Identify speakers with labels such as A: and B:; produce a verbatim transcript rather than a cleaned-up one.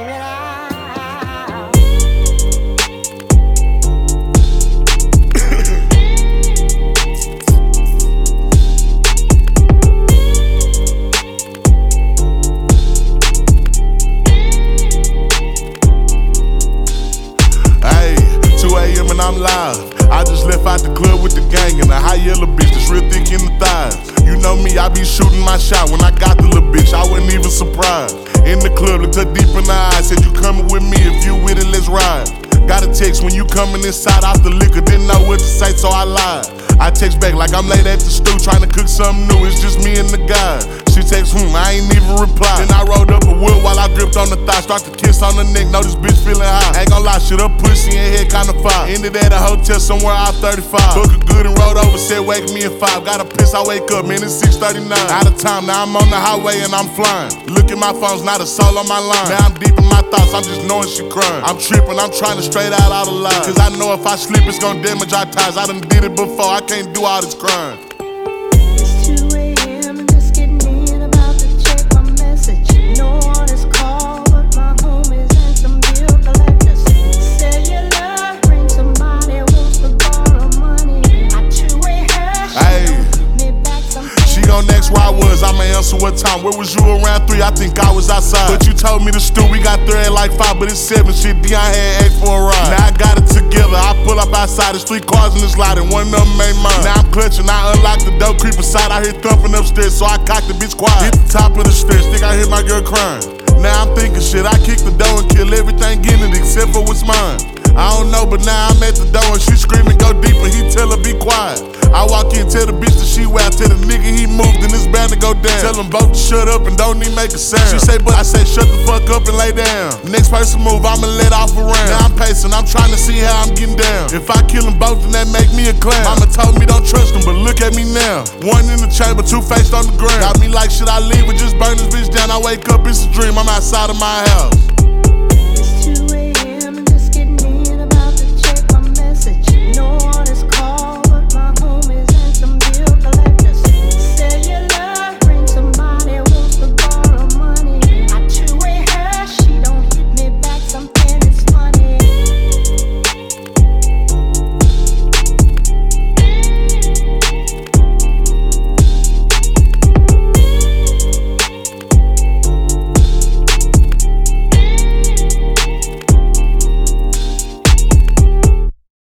A: I'm live. I just left out the club with the gang and a high yellow bitch that's real thick in the thighs. You know me, I be shooting my shot. When I got the little bitch, I wasn't even surprised. In the club, looked her deep in the eyes, said you coming with me, if you with it, let's ride. Got a text when you coming inside out the liquor, didn't know what to say, so I lied. I text back like I'm late at the stew, trying to cook something new, it's just me and the guy. She text, hmm, I ain't even reply. Then I rolled up a wood while I gripped on the thigh, start to kiss on the neck, know this bitch feeling high. Ain't gon' lie, shit up pussy and head kinda fire. Ended at a hotel somewhere out thirty-five. Book a good and rolled over, said wake me at five. Got a piss, I wake up, man, it's six thirty-nine. Out of time, now I'm on the highway and I'm flying. Look at my phone's not a soul on my line. Now I'm deep in my thoughts, I'm just knowing she crying. I'm tripping, I'm trying to straight out all the lies. Cause I know if I slip, it's gon' damage our ties. I done did it before, I can't do all this crying.
B: It's two A M and just getting in, about to check my message. No one is called but my homies and some bill collectors. Cellular, ring, somebody wants to borrow money. I two-way her, she gon' give me back some.
A: She gon' next where I was, I'ma answer what time. Where was you around three? I think I was outside. But you told me to stew, we got there at like five, but it's seven. Shit, Dion had eight for a ride. Now I got it together, I pull up outside, there's three cars in this lot and one of them ain't mine. Now I'm clutching, I unlock the door, creep aside, I hear thumping upstairs, so I cock the bitch quiet. Hit the top of the stairs, think I hear my girl crying. Now I'm thinking shit, I kick the door and kill everything in it except for what's mine. I don't know, but now I'm at the door and she screaming, go deeper, he tell her be quiet. I walk in, tell the bitch that she wild, tell the nigga he moved and it's bound to go down. Tell them both to shut up and don't even make a sound. She say, but I say shut the fuck up and lay down. Next person move, I'ma let off a round. Now I'm pacing, I'm trying to see how I'm getting down. If I kill them both, then that make me a clown. Mama told me don't trust them, but look at me now. One in the chamber, two faced on the ground. Got me like, should I leave or just burn this bitch down? I wake up, it's a dream, I'm outside of my house.